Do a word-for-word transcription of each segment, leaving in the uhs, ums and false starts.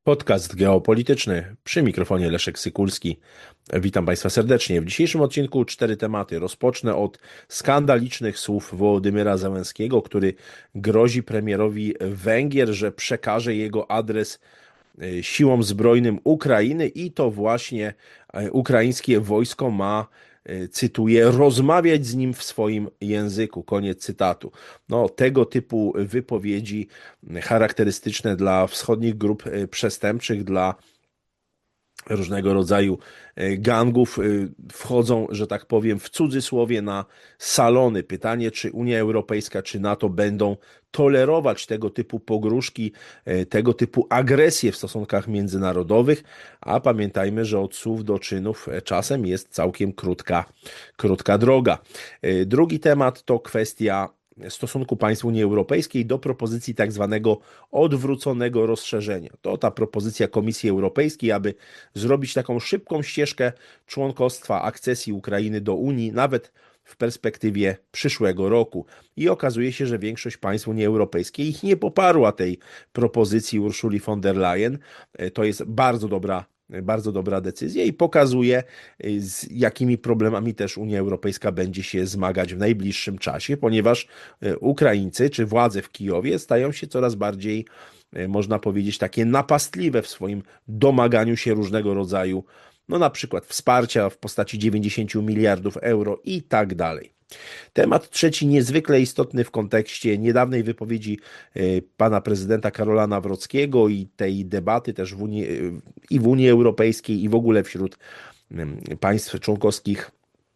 Podcast geopolityczny przy mikrofonie Leszek Sykulski. Witam Państwa serdecznie. W dzisiejszym odcinku cztery tematy. Rozpocznę od skandalicznych słów Wołodymyra Zełenskiego, który grozi premierowi Węgier, że przekaże jego adres siłom zbrojnym Ukrainy i to właśnie ukraińskie wojsko ma, cytuję, rozmawiać z nim w swoim języku. Koniec cytatu. No, tego typu wypowiedzi charakterystyczne dla wschodnich grup przestępczych, dla różnego rodzaju gangów wchodzą, że tak powiem, w cudzysłowie na salony. Pytanie, czy Unia Europejska, czy NATO będą tolerować tego typu pogróżki, tego typu agresję w stosunkach międzynarodowych, a pamiętajmy, że od słów do czynów czasem jest całkiem krótka, krótka droga. Drugi temat to kwestia stosunku państw Unii Europejskiej do propozycji tak zwanego odwróconego rozszerzenia. To ta propozycja Komisji Europejskiej, aby zrobić taką szybką ścieżkę członkostwa, akcesji Ukrainy do Unii, nawet w perspektywie przyszłego roku. I okazuje się, że większość państw Unii Europejskiej nie poparła tej propozycji Ursuli von der Leyen. To jest bardzo dobra Bardzo dobra decyzja i pokazuje, z jakimi problemami też Unia Europejska będzie się zmagać w najbliższym czasie, ponieważ Ukraińcy czy władze w Kijowie stają się coraz bardziej, można powiedzieć, takie napastliwe w swoim domaganiu się różnego rodzaju, no na przykład wsparcia w postaci dziewięćdziesięciu miliardów euro i tak dalej. Temat trzeci, niezwykle istotny w kontekście niedawnej wypowiedzi pana prezydenta Karola Nawrockiego i tej debaty też w Unii, i w Unii Europejskiej, i w ogóle wśród państw członkowskich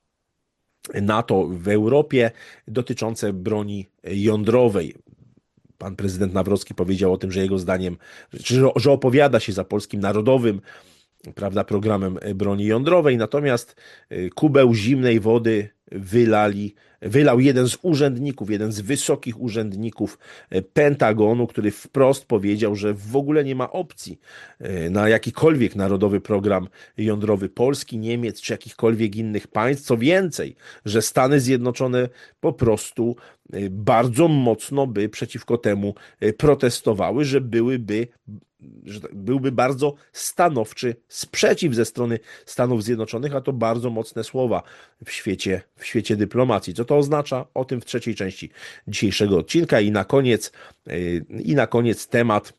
NATO w Europie dotyczące broni jądrowej. Pan prezydent Nawrocki powiedział o tym, że jego zdaniem, że, że opowiada się za polskim narodowym, prawda, programem broni jądrowej, natomiast kubeł zimnej wody wylali, wylał jeden z urzędników, jeden z wysokich urzędników Pentagonu, który wprost powiedział, że w ogóle nie ma opcji na jakikolwiek narodowy program jądrowy Polski, Niemiec czy jakichkolwiek innych państw. Co więcej, że Stany Zjednoczone po prostu bardzo mocno by przeciwko temu protestowały, że byłyby że byłby bardzo stanowczy sprzeciw ze strony Stanów Zjednoczonych, a to bardzo mocne słowa w świecie, w świecie dyplomacji. Co to oznacza? O tym w trzeciej części dzisiejszego odcinka. I na koniec, i na koniec temat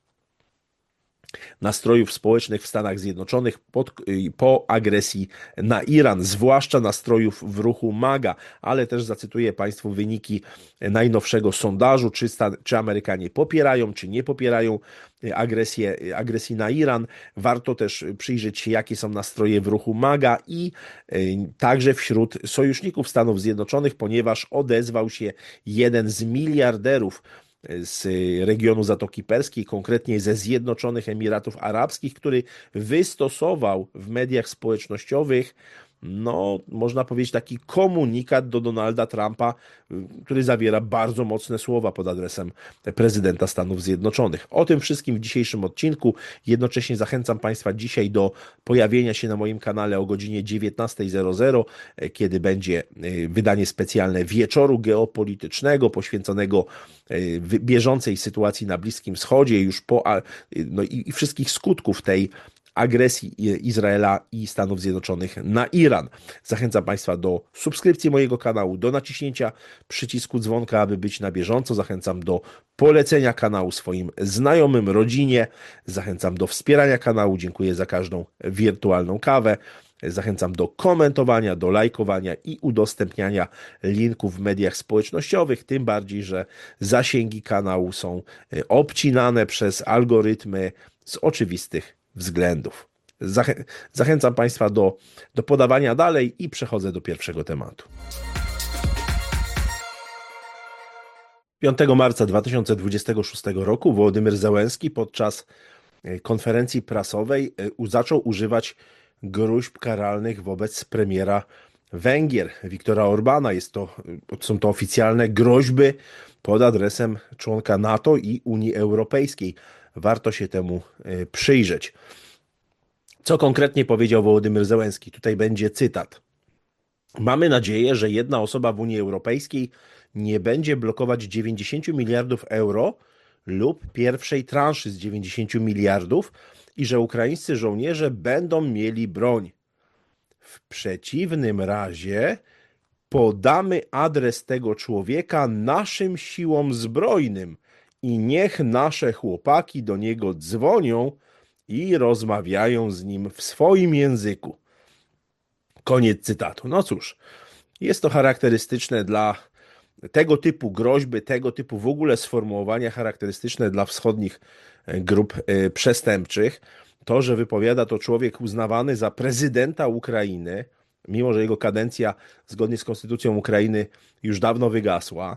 nastrojów społecznych w Stanach Zjednoczonych pod, po agresji na Iran, zwłaszcza nastrojów w ruchu MAGA, ale też zacytuję Państwu wyniki najnowszego sondażu, czy, Stan, czy Amerykanie popierają, czy nie popierają agresję, agresji na Iran. Warto też przyjrzeć się, jakie są nastroje w ruchu MAGA i także wśród sojuszników Stanów Zjednoczonych, ponieważ odezwał się jeden z miliarderów z regionu Zatoki Perskiej, konkretnie ze Zjednoczonych Emiratów Arabskich, który wystosował w mediach społecznościowych, no, można powiedzieć, taki komunikat do Donalda Trumpa, który zawiera bardzo mocne słowa pod adresem prezydenta Stanów Zjednoczonych. O tym wszystkim w dzisiejszym odcinku. Jednocześnie zachęcam Państwa dzisiaj do pojawienia się na moim kanale o godzinie dziewiętnasta zero zero, kiedy będzie wydanie specjalne wieczoru geopolitycznego poświęconego bieżącej sytuacji na Bliskim Wschodzie, już po no i, i wszystkich skutków tej agresji Izraela i Stanów Zjednoczonych na Iran. Zachęcam Państwa do subskrypcji mojego kanału, do naciśnięcia przycisku dzwonka, aby być na bieżąco. Zachęcam do polecenia kanału swoim znajomym, rodzinie. Zachęcam do wspierania kanału. Dziękuję za każdą wirtualną kawę. Zachęcam do komentowania, do lajkowania i udostępniania linków w mediach społecznościowych, tym bardziej, że zasięgi kanału są obcinane przez algorytmy z oczywistych względów. Zachę zachęcam Państwa do, do podawania dalej i przechodzę do pierwszego tematu. piątego marca dwa tysiące dwudziestego szóstego roku Wołodymyr Zełenski podczas konferencji prasowej zaczął używać gróźb karalnych wobec premiera Węgier, Viktora Orbána. Jest to, są to oficjalne groźby pod adresem członka NATO i Unii Europejskiej. Warto się temu przyjrzeć. Co konkretnie powiedział Wołodymyr Zełenski? Tutaj będzie cytat. Mamy nadzieję, że jedna osoba w Unii Europejskiej nie będzie blokować dziewięćdziesięciu miliardów euro lub pierwszej transzy z dziewięćdziesięciu miliardów, i że ukraińscy żołnierze będą mieli broń. W przeciwnym razie podamy adres tego człowieka naszym siłom zbrojnym i niech nasze chłopaki do niego dzwonią i rozmawiają z nim w swoim języku. Koniec cytatu. No cóż, jest to charakterystyczne dla tego typu groźby, tego typu w ogóle sformułowania charakterystyczne dla wschodnich grup przestępczych. To, że wypowiada to człowiek uznawany za prezydenta Ukrainy, mimo że jego kadencja zgodnie z konstytucją Ukrainy już dawno wygasła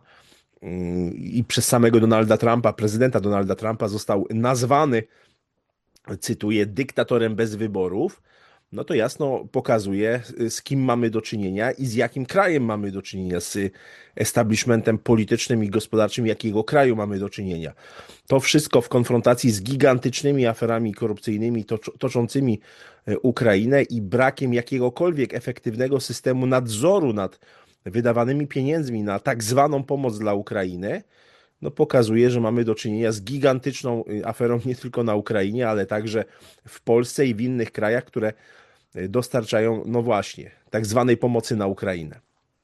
i przez samego Donalda Trumpa, prezydenta Donalda Trumpa został nazwany, cytuję, dyktatorem bez wyborów, no to jasno pokazuje, z kim mamy do czynienia i z jakim krajem mamy do czynienia, z establishmentem politycznym i gospodarczym, jakiego kraju mamy do czynienia. To wszystko w konfrontacji z gigantycznymi aferami korupcyjnymi toczącymi Ukrainę i brakiem jakiegokolwiek efektywnego systemu nadzoru nad wydawanymi pieniędzmi na tak zwaną pomoc dla Ukrainy, no pokazuje, że mamy do czynienia z gigantyczną aferą nie tylko na Ukrainie, ale także w Polsce i w innych krajach, które dostarczają, no właśnie, tak zwanej pomocy na Ukrainę.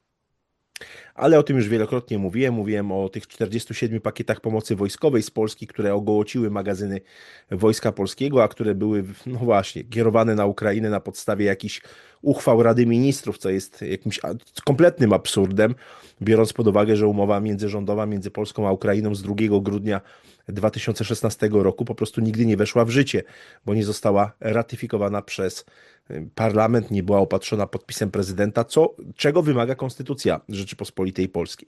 Ale o tym już wielokrotnie mówiłem. Mówiłem o tych czterdziestu siedmiu pakietach pomocy wojskowej z Polski, które ogołociły magazyny Wojska Polskiego, a które były, no właśnie, kierowane na Ukrainę na podstawie jakichś uchwał Rady Ministrów, co jest jakimś kompletnym absurdem, biorąc pod uwagę, że umowa międzyrządowa między Polską a Ukrainą z drugiego grudnia dwa tysiące szesnastego roku po prostu nigdy nie weszła w życie, bo nie została ratyfikowana przez parlament, nie była opatrzona podpisem prezydenta, co, czego wymaga Konstytucja Rzeczypospolitej Polskiej.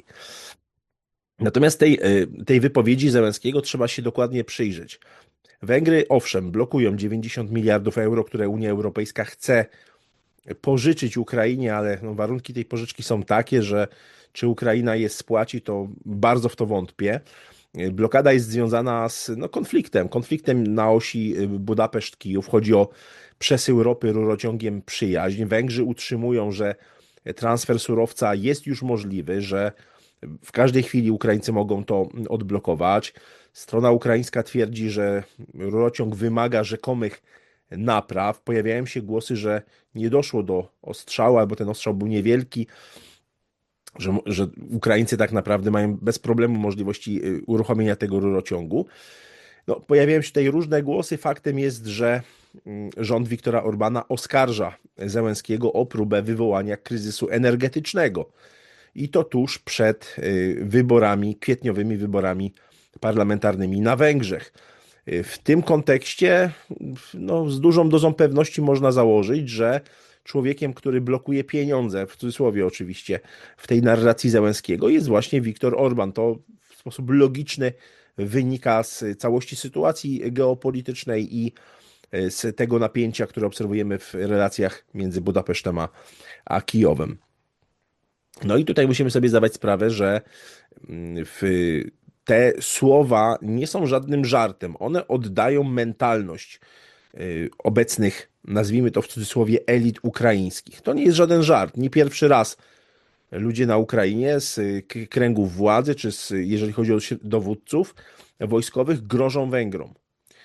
Natomiast tej, tej wypowiedzi Zełenskiego trzeba się dokładnie przyjrzeć. Węgry, owszem, blokują dziewięćdziesiąt miliardów euro, które Unia Europejska chce pożyczyć Ukrainie, ale no, warunki tej pożyczki są takie, że czy Ukraina je spłaci, to bardzo w to wątpię. Blokada jest związana z no, konfliktem, konfliktem na osi Budapeszt-Kijów. Chodzi o przesył ropy rurociągiem Przyjaźń. Węgrzy utrzymują, że transfer surowca jest już możliwy, że w każdej chwili Ukraińcy mogą to odblokować. Strona ukraińska twierdzi, że rurociąg wymaga rzekomych napraw. Pojawiają się głosy, że nie doszło do ostrzału, albo ten ostrzał był niewielki, że, że Ukraińcy tak naprawdę mają bez problemu możliwości uruchomienia tego rurociągu. No, pojawiają się tutaj różne głosy. Faktem jest, że rząd Viktora Orbana oskarża Zełenskiego o próbę wywołania kryzysu energetycznego. I to tuż przed wyborami, kwietniowymi wyborami parlamentarnymi na Węgrzech. W tym kontekście no, z dużą dozą pewności można założyć, że człowiekiem, który blokuje pieniądze, w cudzysłowie oczywiście, w tej narracji Zełenskiego jest właśnie Viktor Orban. To w sposób logiczny wynika z całości sytuacji geopolitycznej i z tego napięcia, które obserwujemy w relacjach między Budapesztem a, a Kijowem. No i tutaj musimy sobie zdawać sprawę, że w te słowa nie są żadnym żartem. One oddają mentalność obecnych, nazwijmy to w cudzysłowie, elit ukraińskich. To nie jest żaden żart. Nie pierwszy raz ludzie na Ukrainie z kręgów władzy, czy z, jeżeli chodzi o dowódców wojskowych, grożą Węgrom.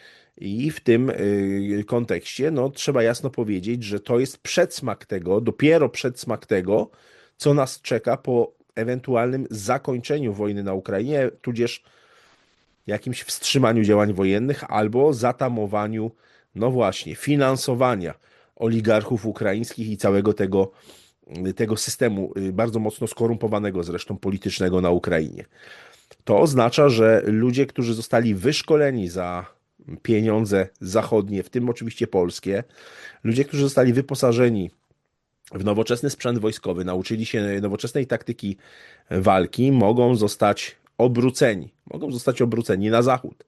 I w tym kontekście no, trzeba jasno powiedzieć, że to jest przedsmak tego, dopiero przedsmak tego, co nas czeka po ewentualnym zakończeniu wojny na Ukrainie, tudzież jakimś wstrzymaniu działań wojennych albo zatamowaniu, no właśnie, finansowania oligarchów ukraińskich i całego tego, tego systemu bardzo mocno skorumpowanego zresztą politycznego na Ukrainie. To oznacza, że ludzie, którzy zostali wyszkoleni za pieniądze zachodnie, w tym oczywiście polskie, ludzie, którzy zostali wyposażeni w nowoczesny sprzęt wojskowy, nauczyli się nowoczesnej taktyki walki, mogą zostać obróceni. Mogą zostać obróceni na zachód.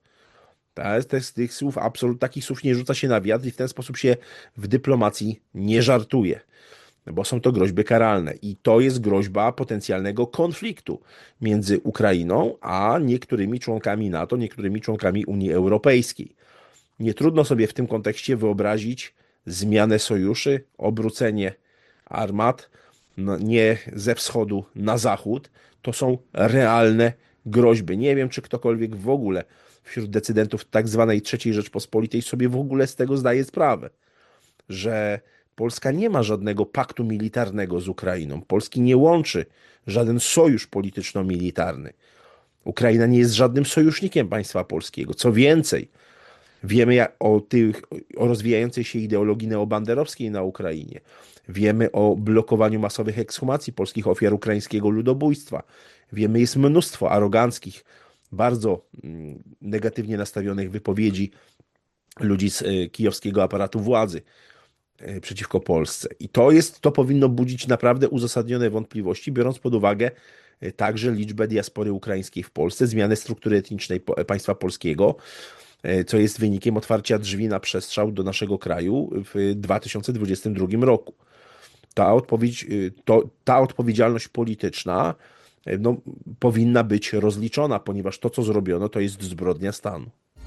Z tych słów, absolut, takich słów nie rzuca się na wiatr i w ten sposób się w dyplomacji nie żartuje, bo są to groźby karalne. I to jest groźba potencjalnego konfliktu między Ukrainą a niektórymi członkami NATO, niektórymi członkami Unii Europejskiej. Nie trudno sobie w tym kontekście wyobrazić zmianę sojuszy, obrócenie armat nie ze wschodu na zachód. To są realne groźby. Nie wiem, czy ktokolwiek w ogóle w wśród decydentów tak zwanej trzeciej Rzeczpospolitej sobie w ogóle z tego zdaje sprawę, że Polska nie ma żadnego paktu militarnego z Ukrainą. Polski nie łączy żaden sojusz polityczno-militarny. Ukraina nie jest żadnym sojusznikiem państwa polskiego. Co więcej, wiemy o, tych, o rozwijającej się ideologii neobanderowskiej na Ukrainie. Wiemy o blokowaniu masowych ekshumacji polskich ofiar ukraińskiego ludobójstwa. Wiemy, jest mnóstwo aroganckich, bardzo negatywnie nastawionych wypowiedzi ludzi z kijowskiego aparatu władzy przeciwko Polsce. I to jest, to powinno budzić naprawdę uzasadnione wątpliwości, biorąc pod uwagę także liczbę diaspory ukraińskiej w Polsce, zmianę struktury etnicznej państwa polskiego, co jest wynikiem otwarcia drzwi na przestrzał do naszego kraju w dwa tysiące dwudziestym drugim roku. Ta odpowiedź, to, ta odpowiedzialność polityczna no, powinna być rozliczona, ponieważ to, co zrobiono, to jest zbrodnia stanu.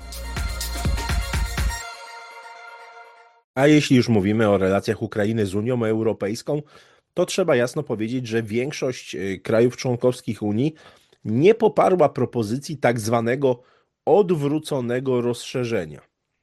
A jeśli już mówimy o relacjach Ukrainy z Unią Europejską, to trzeba jasno powiedzieć, że większość krajów członkowskich Unii nie poparła propozycji tak zwanego odwróconego rozszerzenia.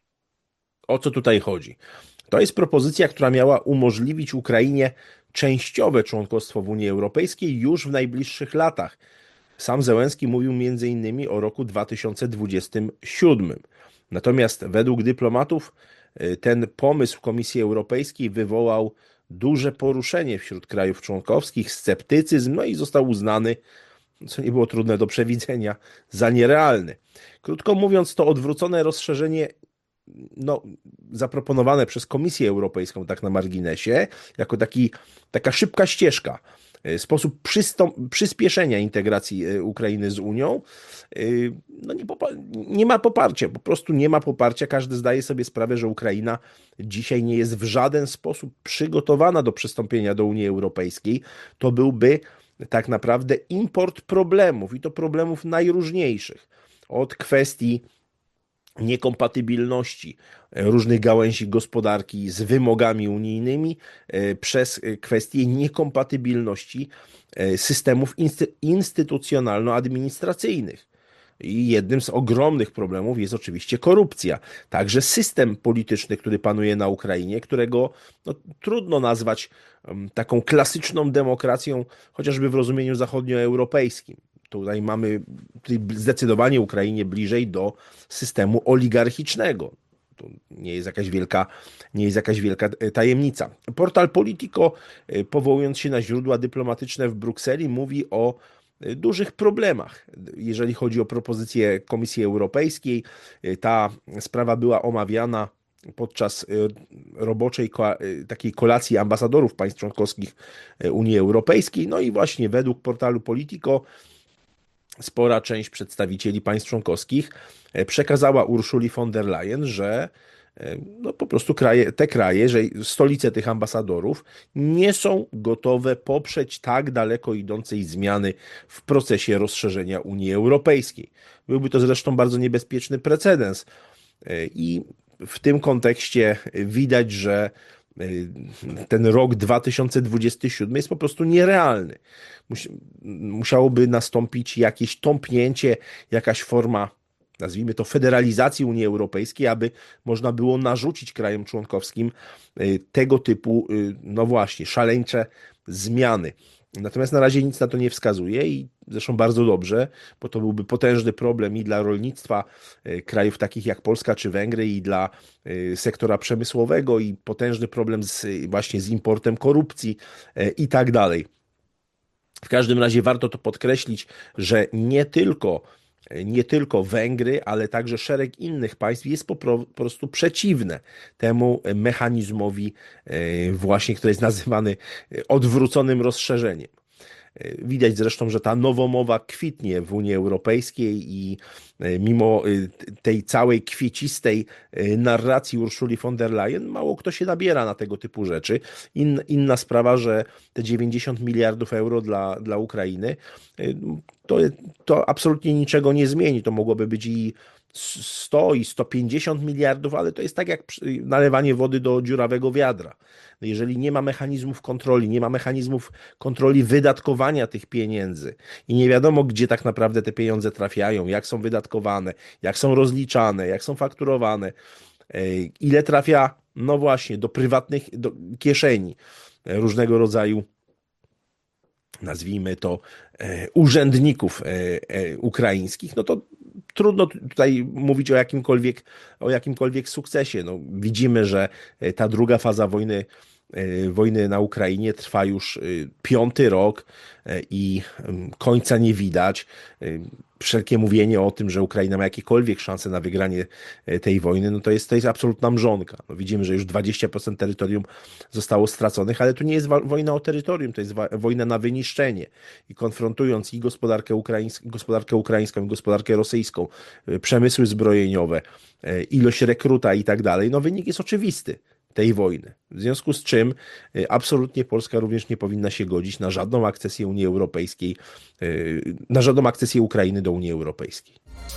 O co tutaj chodzi? To jest propozycja, która miała umożliwić Ukrainie częściowe członkostwo w Unii Europejskiej już w najbliższych latach. Sam Zełenski mówił między innymi o roku dwa tysiące dwudziestym siódmym. Natomiast według dyplomatów ten pomysł Komisji Europejskiej wywołał duże poruszenie wśród krajów członkowskich, sceptycyzm, no i został uznany, co nie było trudne do przewidzenia, za nierealny. Krótko mówiąc, to odwrócone rozszerzenie no, zaproponowane przez Komisję Europejską tak na marginesie, jako taki, taka szybka ścieżka, sposób przyspieszenia integracji Ukrainy z Unią, no nie, nie ma poparcia, po prostu nie ma poparcia. Każdy zdaje sobie sprawę, że Ukraina dzisiaj nie jest w żaden sposób przygotowana do przystąpienia do Unii Europejskiej. To byłby tak naprawdę import problemów i to problemów najróżniejszych. Od kwestii niekompatybilności różnych gałęzi gospodarki z wymogami unijnymi, przez kwestię niekompatybilności systemów instytucjonalno-administracyjnych. I jednym z ogromnych problemów jest oczywiście korupcja. Także system polityczny, który panuje na Ukrainie, którego no, trudno nazwać um, taką klasyczną demokracją, chociażby w rozumieniu zachodnioeuropejskim. Tutaj mamy zdecydowanie Ukrainie bliżej do systemu oligarchicznego. To nie jest jakaś wielka, nie jest jakaś wielka tajemnica. Portal Politico, powołując się na źródła dyplomatyczne w Brukseli, mówi o dużych problemach, jeżeli chodzi o propozycję Komisji Europejskiej. Ta sprawa była omawiana podczas roboczej takiej kolacji ambasadorów państw członkowskich Unii Europejskiej. No i właśnie według portalu Politico spora część przedstawicieli państw członkowskich przekazała Urszuli von der Leyen, że no po prostu kraje, te kraje, że stolice tych ambasadorów nie są gotowe poprzeć tak daleko idącej zmiany w procesie rozszerzenia Unii Europejskiej. Byłby to zresztą bardzo niebezpieczny precedens i w tym kontekście widać, że ten rok dwa tysiące dwudziesty siódmy jest po prostu nierealny. Musiałoby nastąpić jakieś tąpnięcie, jakaś forma, nazwijmy to, federalizacji Unii Europejskiej, aby można było narzucić krajom członkowskim tego typu, no właśnie, szaleńcze zmiany. Natomiast na razie nic na to nie wskazuje i zresztą bardzo dobrze, bo to byłby potężny problem i dla rolnictwa krajów takich jak Polska czy Węgry, i dla sektora przemysłowego, i potężny problem z, właśnie z importem korupcji i tak dalej. W każdym razie warto to podkreślić, że nie tylko nie tylko Węgry, ale także szereg innych państw jest po prostu przeciwne temu mechanizmowi właśnie, który jest nazywany odwróconym rozszerzeniem. Widać zresztą, że ta nowomowa kwitnie w Unii Europejskiej i mimo tej całej kwiecistej narracji Urszuli von der Leyen mało kto się nabiera na tego typu rzeczy. In, inna sprawa, że te dziewięćdziesiąt miliardów euro dla, dla Ukrainy to, to absolutnie niczego nie zmieni. To mogłoby być i sto i sto pięćdziesiąt miliardów, ale to jest tak jak nalewanie wody do dziurawego wiadra. No jeżeli nie ma mechanizmów kontroli, nie ma mechanizmów kontroli wydatkowania tych pieniędzy i nie wiadomo, gdzie tak naprawdę te pieniądze trafiają, jak są wydatkowane, jak są rozliczane, jak są fakturowane, ile trafia, no właśnie, do prywatnych do kieszeni różnego rodzaju, nazwijmy to, urzędników ukraińskich, no to trudno tutaj mówić o jakimkolwiek, o jakimkolwiek sukcesie. No, widzimy, że ta druga faza wojny, wojny na Ukrainie trwa już piąty rok i końca nie widać. Wszelkie mówienie o tym, że Ukraina ma jakiekolwiek szanse na wygranie tej wojny, no to jest, to jest absolutna mrzonka. No widzimy, że już dwadzieścia procent terytorium zostało straconych, ale tu nie jest wojna o terytorium, to jest wojna na wyniszczenie. I konfrontując i gospodarkę ukraińską, gospodarkę ukraińską, i gospodarkę rosyjską, przemysły zbrojeniowe, ilość rekruta i tak dalej, no wynik jest oczywisty tej wojny. W związku z czym absolutnie Polska również nie powinna się godzić na żadną akcesję Unii Europejskiej, na żadną akcesję Ukrainy do Unii Europejskiej.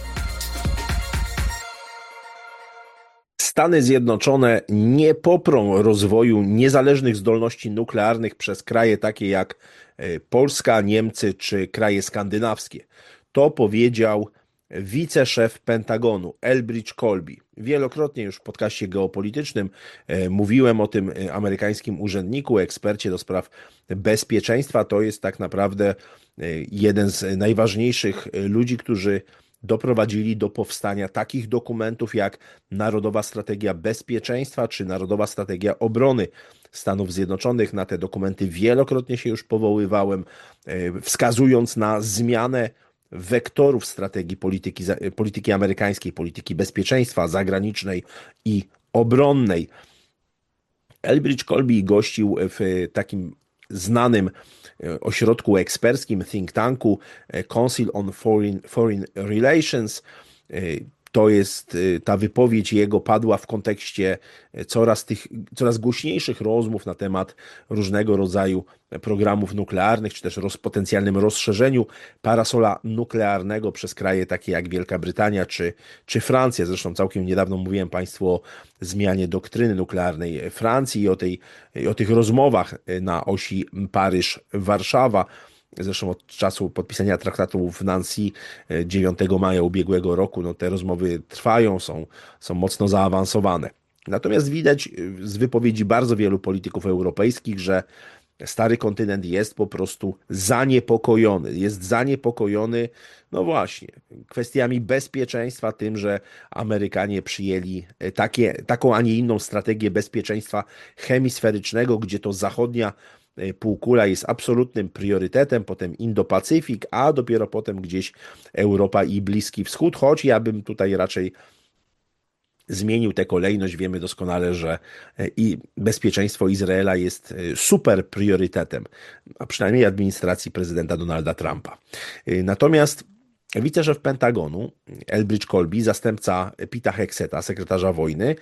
Stany Zjednoczone nie poprą rozwoju niezależnych zdolności nuklearnych przez kraje takie jak Polska, Niemcy czy kraje skandynawskie. To powiedział wiceszef Pentagonu Elbridge Colby. Wielokrotnie już w podcaście geopolitycznym mówiłem o tym amerykańskim urzędniku, ekspercie do spraw bezpieczeństwa. To jest tak naprawdę jeden z najważniejszych ludzi, którzy doprowadzili do powstania takich dokumentów jak Narodowa Strategia Bezpieczeństwa czy Narodowa Strategia Obrony Stanów Zjednoczonych. Na te dokumenty wielokrotnie się już powoływałem, wskazując na zmianę wektorów strategii polityki, polityki amerykańskiej, polityki bezpieczeństwa zagranicznej i obronnej. Elbridge Colby gościł w takim znanym ośrodku eksperckim, think tanku Council on Foreign, Foreign Relations. To jest, ta wypowiedź jego padła w kontekście coraz tych, coraz głośniejszych rozmów na temat różnego rodzaju programów nuklearnych, czy też roz, potencjalnym rozszerzeniu parasola nuklearnego przez kraje takie jak Wielka Brytania czy, czy Francja. Zresztą całkiem niedawno mówiłem Państwu o zmianie doktryny nuklearnej Francji i o, tej, i o tych rozmowach na osi Paryż-Warszawa. Zresztą od czasu podpisania traktatu w Nancy dziewiątego maja ubiegłego roku, no te rozmowy trwają, są, są mocno zaawansowane. Natomiast widać z wypowiedzi bardzo wielu polityków europejskich, że stary kontynent jest po prostu zaniepokojony. Jest zaniepokojony, no właśnie, kwestiami bezpieczeństwa, tym, że Amerykanie przyjęli takie, taką, a nie inną strategię bezpieczeństwa hemisferycznego, gdzie to zachodnia półkula jest absolutnym priorytetem, potem Indo-Pacyfik, a dopiero potem gdzieś Europa i Bliski Wschód, choć ja bym tutaj raczej zmienił tę kolejność. Wiemy doskonale, że i bezpieczeństwo Izraela jest super priorytetem, a przynajmniej administracji prezydenta Donalda Trumpa. Natomiast wiceszef Pentagonu Elbridge Colby, zastępca Pita Hegseta, sekretarza wojny,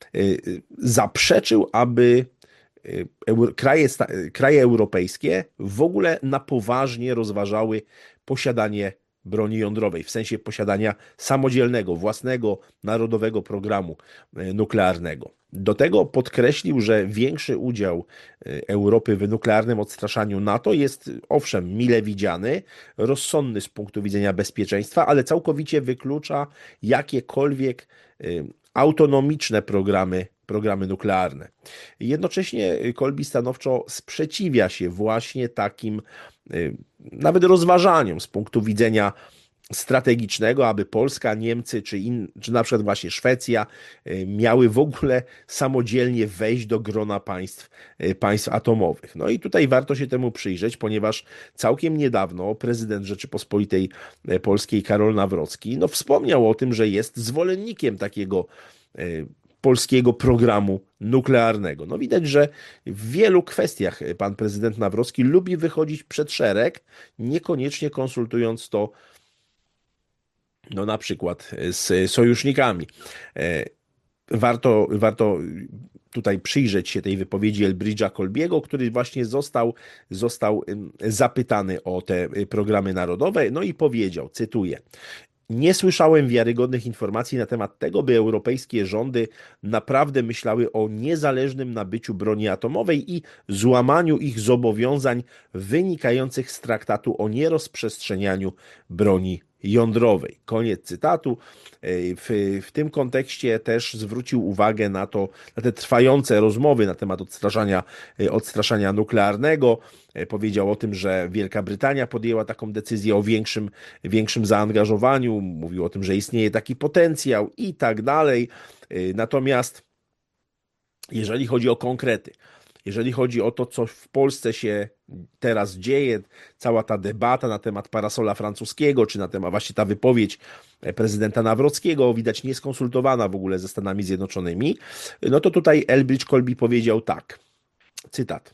zaprzeczył, aby Kraje, kraje europejskie w ogóle na poważnie rozważały posiadanie broni jądrowej, w sensie posiadania samodzielnego, własnego, narodowego programu nuklearnego. Do tego podkreślił, że większy udział Europy w nuklearnym odstraszaniu NATO jest owszem mile widziany, rozsądny z punktu widzenia bezpieczeństwa, ale całkowicie wyklucza jakiekolwiek autonomiczne programy programy nuklearne. Jednocześnie Colby stanowczo sprzeciwia się właśnie takim nawet rozważaniom z punktu widzenia strategicznego, aby Polska, Niemcy czy, in, czy na przykład właśnie Szwecja miały w ogóle samodzielnie wejść do grona państw, państw atomowych. No i tutaj warto się temu przyjrzeć, ponieważ całkiem niedawno prezydent Rzeczypospolitej Polskiej Karol Nawrocki no, wspomniał o tym, że jest zwolennikiem takiego polskiego programu nuklearnego. No widać, że w wielu kwestiach pan prezydent Nawrocki lubi wychodzić przed szereg, niekoniecznie konsultując to no na przykład z sojusznikami. Warto, warto tutaj przyjrzeć się tej wypowiedzi Elbridge'a Colby'ego, który właśnie został, został zapytany o te programy narodowe, no i powiedział, cytuję: Nie słyszałem wiarygodnych informacji na temat tego, by europejskie rządy naprawdę myślały o niezależnym nabyciu broni atomowej i złamaniu ich zobowiązań wynikających z traktatu o nierozprzestrzenianiu broni jądrowej. Koniec cytatu. W, w tym kontekście też zwrócił uwagę na to, na te trwające rozmowy na temat odstraszania, odstraszania nuklearnego. Powiedział o tym, że Wielka Brytania podjęła taką decyzję o większym, większym zaangażowaniu. Mówił o tym, że istnieje taki potencjał i tak dalej. Natomiast jeżeli chodzi o konkrety, jeżeli chodzi o to, co w Polsce się teraz dzieje, cała ta debata na temat parasola francuskiego, czy na temat właśnie ta wypowiedź prezydenta Nawrockiego, widać nieskonsultowana w ogóle ze Stanami Zjednoczonymi, no to tutaj Elbridge Colby powiedział tak, cytat.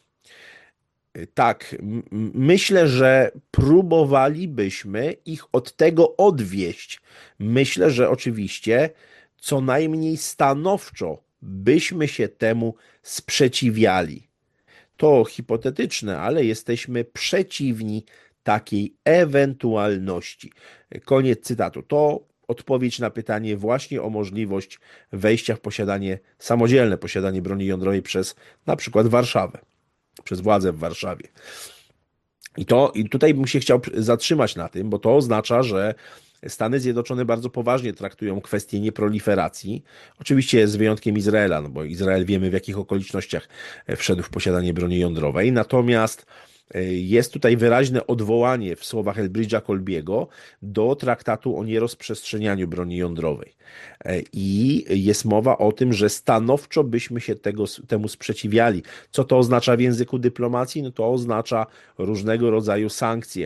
Tak, myślę, że próbowalibyśmy ich od tego odwieść. Myślę, że oczywiście co najmniej stanowczo byśmy się temu sprzeciwiali. To hipotetyczne, ale jesteśmy przeciwni takiej ewentualności. Koniec cytatu. To odpowiedź na pytanie właśnie o możliwość wejścia w posiadanie, samodzielne posiadanie broni jądrowej przez na przykład Warszawę, przez władze w Warszawie. I, to, I tutaj bym się chciał zatrzymać na tym, bo to oznacza, że Stany Zjednoczone bardzo poważnie traktują kwestię nieproliferacji, oczywiście z wyjątkiem Izraela, no bo Izrael wiemy w jakich okolicznościach wszedł w posiadanie broni jądrowej, natomiast jest tutaj wyraźne odwołanie w słowach Elbridge'a Colby'ego do traktatu o nierozprzestrzenianiu broni jądrowej. I jest mowa o tym, że stanowczo byśmy się tego, temu sprzeciwiali. Co to oznacza w języku dyplomacji? No to oznacza różnego rodzaju sankcje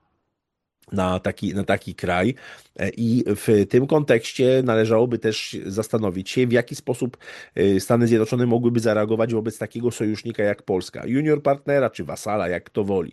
na taki, na taki kraj i w tym kontekście należałoby też zastanowić się, w jaki sposób Stany Zjednoczone mogłyby zareagować wobec takiego sojusznika jak Polska, junior partnera czy wasala, jak kto woli.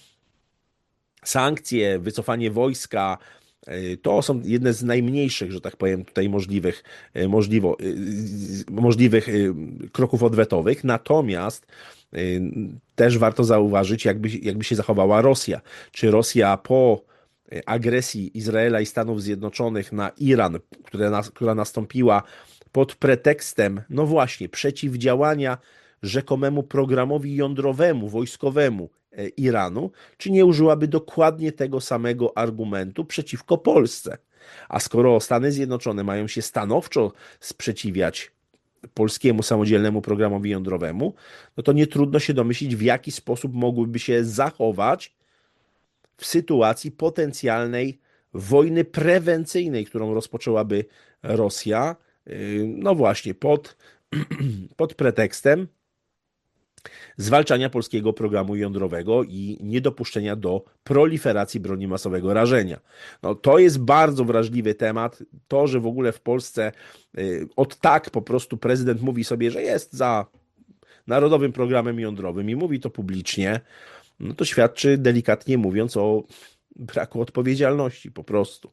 Sankcje, wycofanie wojska, to są jedne z najmniejszych, że tak powiem, tutaj możliwych, możliwo, możliwych kroków odwetowych, natomiast też warto zauważyć, jakby, jakby się zachowała Rosja. Czy Rosja po agresji Izraela i Stanów Zjednoczonych na Iran, która, która nastąpiła pod pretekstem, no właśnie, przeciwdziałania rzekomemu programowi jądrowemu, wojskowemu Iranu, czy nie użyłaby dokładnie tego samego argumentu przeciwko Polsce? A skoro Stany Zjednoczone mają się stanowczo sprzeciwiać polskiemu samodzielnemu programowi jądrowemu, no to nie trudno się domyślić, w jaki sposób mogłyby się zachować w sytuacji potencjalnej wojny prewencyjnej, którą rozpoczęłaby Rosja, no właśnie, pod, pod pretekstem zwalczania polskiego programu jądrowego i niedopuszczenia do proliferacji broni masowego rażenia. No, to jest bardzo wrażliwy temat. To, że w ogóle w Polsce od tak po prostu prezydent mówi sobie, że jest za narodowym programem jądrowym i mówi to publicznie, no to świadczy, delikatnie mówiąc, o braku odpowiedzialności po prostu.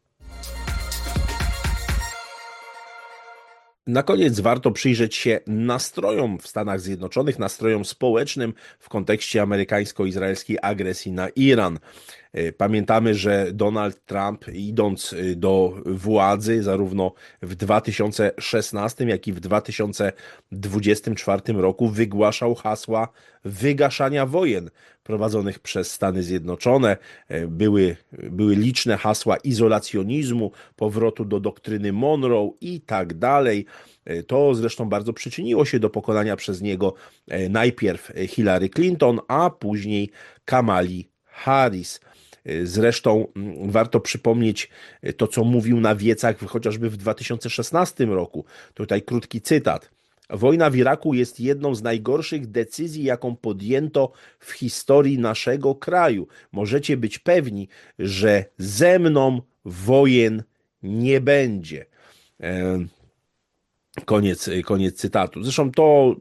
Na koniec warto przyjrzeć się nastrojom w Stanach Zjednoczonych, nastrojom społecznym w kontekście amerykańsko-izraelskiej agresji na Iran. Pamiętamy, że Donald Trump, idąc do władzy zarówno w dwa tysiące szesnastym, jak i w dwa tysiące dwudziestym czwartym roku, wygłaszał hasła wygaszania wojen prowadzonych przez Stany Zjednoczone. Były, były liczne hasła izolacjonizmu, powrotu do doktryny Monroe i tak dalej. To zresztą bardzo przyczyniło się do pokonania przez niego najpierw Hillary Clinton, a później Kamali Harris. Zresztą warto przypomnieć to, co mówił na wiecach chociażby w dwa tysiące szesnastym roku. Tutaj krótki cytat. Wojna w Iraku jest jedną z najgorszych decyzji, jaką podjęto w historii naszego kraju. Możecie być pewni, że ze mną wojen nie będzie. Koniec, koniec cytatu. Zresztą to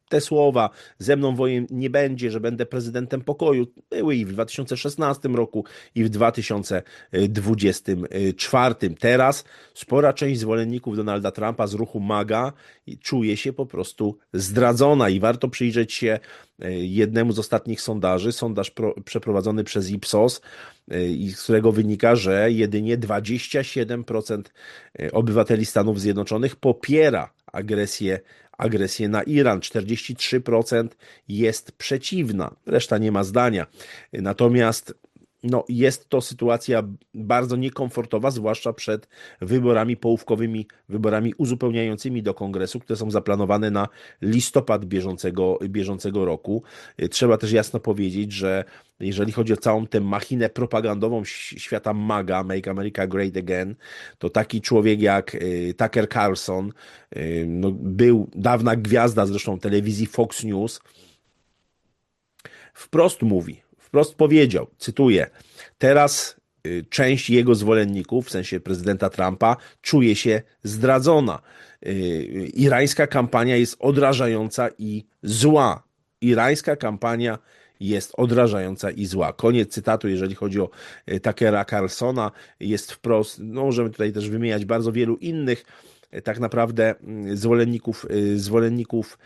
te słowa, ze mną wojen nie będzie, że będę prezydentem pokoju, były i w dwa tysiące szesnastym roku, i w dwa tysiące dwudziestym czwartym. Teraz spora część zwolenników Donalda Trumpa z ruchu MAGA czuje się po prostu zdradzona i warto przyjrzeć się jednemu z ostatnich sondaży, sondaż pro, przeprowadzony przez Ipsos, i z którego wynika, że jedynie dwadzieścia siedem procent obywateli Stanów Zjednoczonych popiera agresję, agresję na Iran, czterdzieści trzy procent jest przeciwna, reszta nie ma zdania. Natomiast no, jest to sytuacja bardzo niekomfortowa, zwłaszcza przed wyborami połówkowymi, wyborami uzupełniającymi do kongresu, które są zaplanowane na listopad bieżącego, bieżącego roku. Trzeba też jasno powiedzieć, że jeżeli chodzi o całą tę machinę propagandową świata MAGA, Make America Great Again, to taki człowiek jak Tucker Carlson, no, był dawna gwiazda zresztą telewizji Fox News, wprost mówi, wprost powiedział, cytuję, teraz część jego zwolenników, w sensie prezydenta Trumpa, czuje się zdradzona. Irańska kampania jest odrażająca i zła. Irańska kampania jest odrażająca i zła. Koniec cytatu, jeżeli chodzi o Tuckera Carlsona, jest wprost, no możemy tutaj też wymieniać bardzo wielu innych, tak naprawdę zwolenników, zwolenników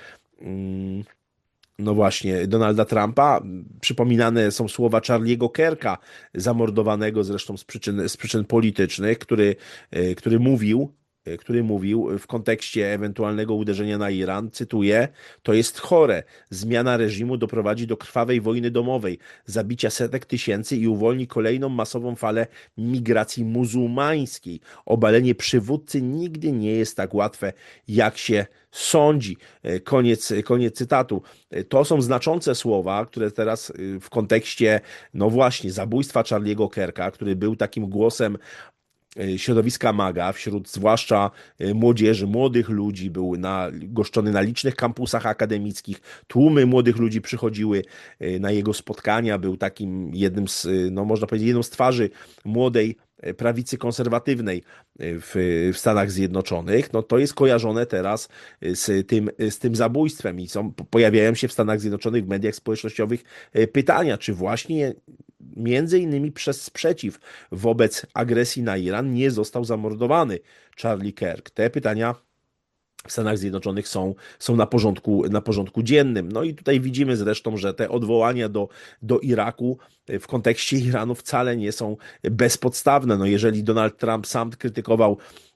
no właśnie, Donalda Trumpa. Przypominane są słowa Charlie'ego Kirka, zamordowanego zresztą z przyczyn, z przyczyn politycznych, który, który mówił, który mówił w kontekście ewentualnego uderzenia na Iran, cytuję, to jest chore. Zmiana reżimu doprowadzi do krwawej wojny domowej, zabicia setek tysięcy i uwolni kolejną masową falę migracji muzułmańskiej. Obalenie przywódcy nigdy nie jest tak łatwe, jak się sądzi. Koniec, koniec cytatu. To są znaczące słowa, które teraz w kontekście, no właśnie, zabójstwa Charlie'ego Kirka, który był takim głosem środowiska MAGA, wśród zwłaszcza młodzieży, młodych ludzi, był na, goszczony na licznych kampusach akademickich, tłumy młodych ludzi przychodziły na jego spotkania, był takim jednym z, no można powiedzieć, jedną z twarzy młodej prawicy konserwatywnej w, w Stanach Zjednoczonych, no to jest kojarzone teraz z tym, z tym zabójstwem i są, pojawiają się w Stanach Zjednoczonych w mediach społecznościowych pytania, czy właśnie między innymi przez sprzeciw wobec agresji na Iran nie został zamordowany Charlie Kirk. Te pytania w Stanach Zjednoczonych są, są na porządku, na porządku dziennym. No i tutaj widzimy zresztą, że te odwołania do, do Iraku w kontekście Iranu wcale nie są bezpodstawne. No jeżeli Donald Trump sam krytykował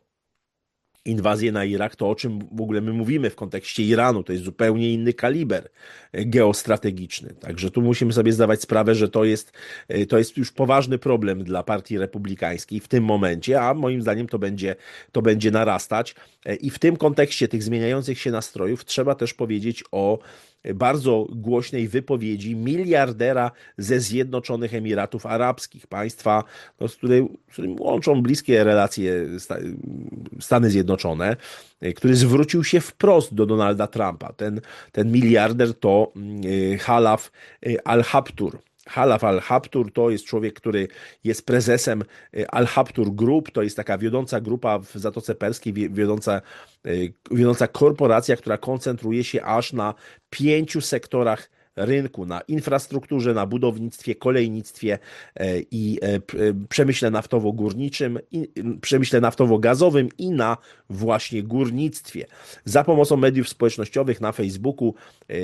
inwazję na Irak, to o czym w ogóle my mówimy w kontekście Iranu? To jest zupełnie inny kaliber geostrategiczny. Także tu musimy sobie zdawać sprawę, że to jest, to jest już poważny problem dla partii republikańskiej w tym momencie, a moim zdaniem to będzie, to będzie narastać. I w tym kontekście tych zmieniających się nastrojów trzeba też powiedzieć o bardzo głośnej wypowiedzi miliardera ze Zjednoczonych Emiratów Arabskich, państwa, no, z, której, z którym łączą bliskie relacje Stany Zjednoczone, który zwrócił się wprost do Donalda Trumpa. Ten, ten miliarder to Khalaf al-Habtur. Khalaf al-Habtur to jest człowiek, który jest prezesem Al-Habtur Group, to jest taka wiodąca grupa w Zatoce Perskiej, wiodąca, wiodąca korporacja, która koncentruje się aż na pięciu sektorach rynku, na infrastrukturze, na budownictwie, kolejnictwie i przemyśle naftowo-górniczym, przemyśle naftowo-gazowym i na właśnie górnictwie. Za pomocą mediów społecznościowych na Facebooku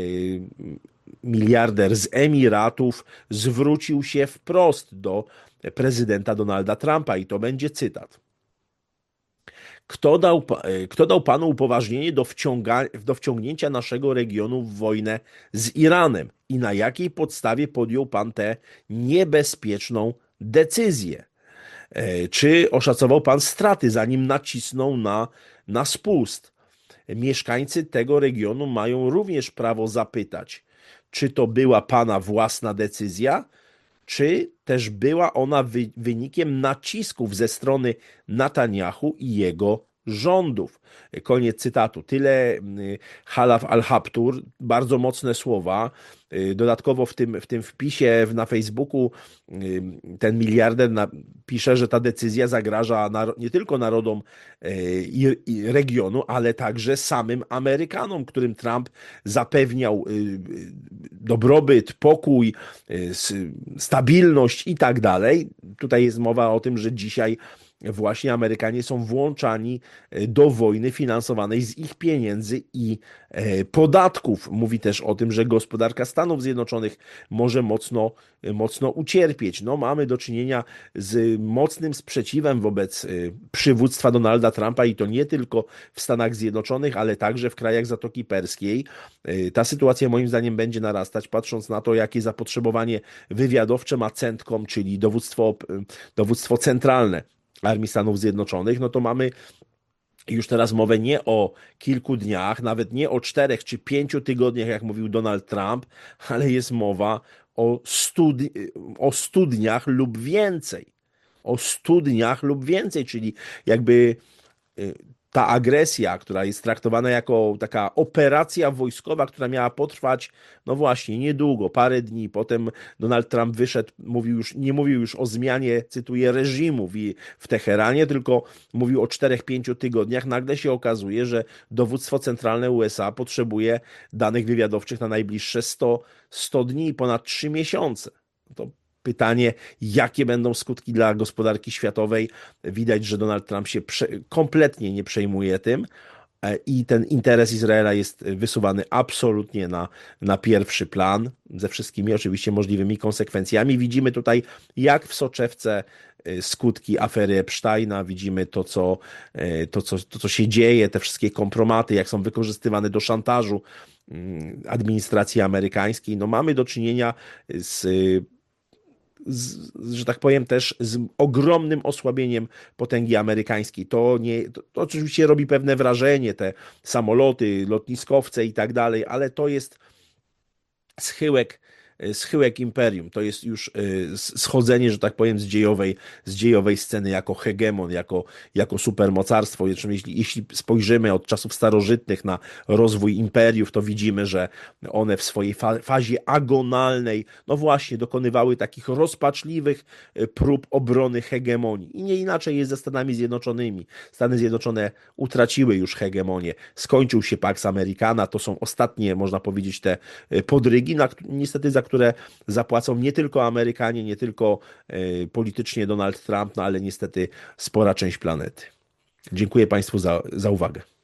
miliarder z Emiratów zwrócił się wprost do prezydenta Donalda Trumpa i to będzie cytat. Kto dał, kto dał panu upoważnienie do, wciąga, do wciągnięcia naszego regionu w wojnę z Iranem i na jakiej podstawie podjął pan tę niebezpieczną decyzję? Czy oszacował pan straty, zanim nacisnął na, na spust? Mieszkańcy tego regionu mają również prawo zapytać, czy to była pana własna decyzja, czy też była ona wy, wynikiem nacisków ze strony Netanyahu i jego rządów. Koniec cytatu. Tyle Khalaf al-Habtur, bardzo mocne słowa. Dodatkowo w tym, w tym wpisie na Facebooku ten miliarder pisze, że ta decyzja zagraża nie tylko narodom i regionu, ale także samym Amerykanom, którym Trump zapewniał dobrobyt, pokój, stabilność i tak dalej. Tutaj jest mowa o tym, że dzisiaj właśnie Amerykanie są włączani do wojny finansowanej z ich pieniędzy i podatków. Mówi też o tym, że gospodarka Stanów Zjednoczonych może mocno, mocno ucierpieć. No, mamy do czynienia z mocnym sprzeciwem wobec przywództwa Donalda Trumpa i to nie tylko w Stanach Zjednoczonych, ale także w krajach Zatoki Perskiej. Ta sytuacja moim zdaniem będzie narastać, patrząc na to, jakie zapotrzebowanie wywiadowcze ma CENTCOM, czyli dowództwo, dowództwo centralne Armii Stanów Zjednoczonych, no to mamy już teraz mowę nie o kilku dniach, nawet nie o czterech czy pięciu tygodniach, jak mówił Donald Trump, ale jest mowa o stu, o stu dniach lub więcej. O stu dniach lub więcej, czyli jakby ta agresja, która jest traktowana jako taka operacja wojskowa, która miała potrwać, no właśnie, niedługo, parę dni. Potem Donald Trump wyszedł, mówił już, nie mówił już o zmianie, cytuję, reżimu w, w Teheranie, tylko mówił o czterech, pięciu tygodniach. Nagle się okazuje, że dowództwo centralne U S A potrzebuje danych wywiadowczych na najbliższe sto, sto dni, ponad trzy miesiące. To pytanie, jakie będą skutki dla gospodarki światowej. Widać, że Donald Trump się prze, kompletnie nie przejmuje tym i ten interes Izraela jest wysuwany absolutnie na, na pierwszy plan, ze wszystkimi oczywiście możliwymi konsekwencjami. Widzimy tutaj, jak w soczewce skutki afery Epsteina, widzimy to co, to, co, to, co się dzieje, te wszystkie kompromaty, jak są wykorzystywane do szantażu administracji amerykańskiej. No, mamy do czynienia z Z, że tak powiem, też z ogromnym osłabieniem potęgi amerykańskiej. To, nie, to, to oczywiście robi pewne wrażenie, te samoloty, lotniskowce i tak dalej, ale to jest schyłek, schyłek imperium. To jest już schodzenie, że tak powiem, z dziejowej, z dziejowej sceny jako hegemon, jako, jako supermocarstwo. Jeśli, jeśli spojrzymy od czasów starożytnych na rozwój imperiów, to widzimy, że one w swojej fa fazie agonalnej, no właśnie, dokonywały takich rozpaczliwych prób obrony hegemonii. I nie inaczej jest ze Stanami Zjednoczonymi. Stany Zjednoczone utraciły już hegemonię. Skończył się Pax Americana. To są ostatnie, można powiedzieć, te podrygi, na, niestety za które zapłacą nie tylko Amerykanie, nie tylko y, politycznie Donald Trump, no ale niestety spora część planety. Dziękuję Państwu za, za uwagę.